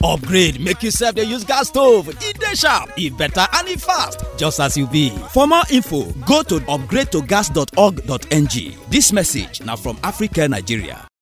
Upgrade make you sef dey use gas stove. E dey sharp, e better and e fast. Just as you be. For more info, go to upgradetogas.org.ng. This message now from Africa, Nigeria.